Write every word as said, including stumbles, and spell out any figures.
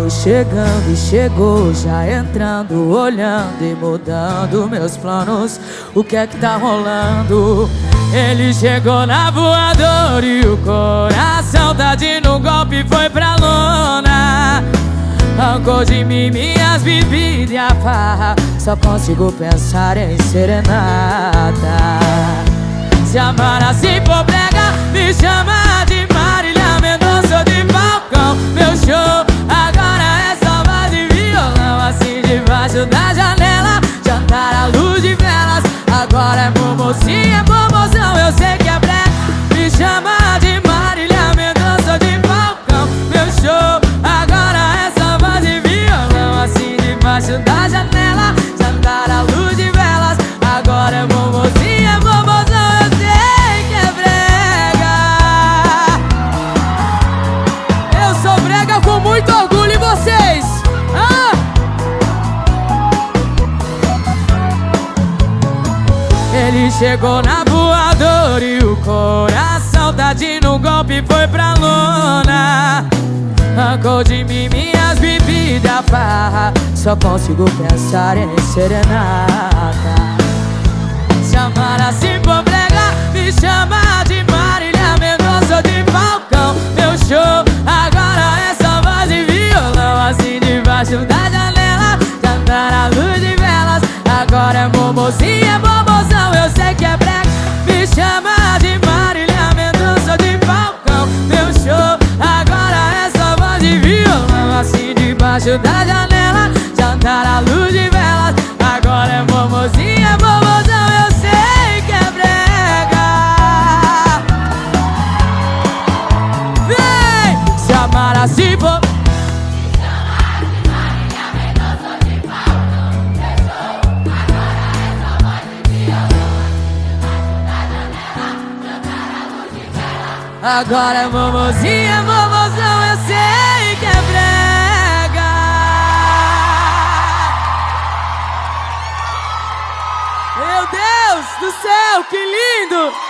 Foi chegando e chegou, já entrando, olhando e mudando meus planos. O que é que tá rolando? Ele chegou na voadora e o coração tá de no golpe, foi pra lona. Arrancou de mim minhas bebidas e a farra, só consigo pensar em serenata. Se amar assim for brega, me chama de Marília Mendonça de Falcão. Meu show agora é só voz e violão, assim debaixo da janela, jantar à luz de velas. Agora é momocinha, é momozão, eu sei que é brega. Me chama de Marília Mendonça de Falcão. Meu show agora é só voz e violão, assim debaixo da janela, jantar à luz de velas. Agora é momocinha, é momozão, eu sei que é brega. Eu sou brega com muito orgulho, e vocês? Ah! Ele chegou na voadora e o coração tá de no golpe, foi pra lona. Arrancou de mim minhas bebidas, farra, só consigo pensar em serenata. Se amar assim for brega, me chama de Marília Mendonça de Falcão. Meu show agora é só voz e violão, assim debaixo da janela, jantar à luz de velas. Agora é momocinha, é momozão, eu sei que é brega. Me chama de Marília Mendonça de Falcão. Meu show agora é só voz e violão, assim debaixo da janela, jantar à luz de velas. Agora é momozinha, é momozão, eu sei que é brega. Vem! Se amar assim for, agora é momozinha, momozão, eu sei que é brega. Meu Deus do céu, que lindo!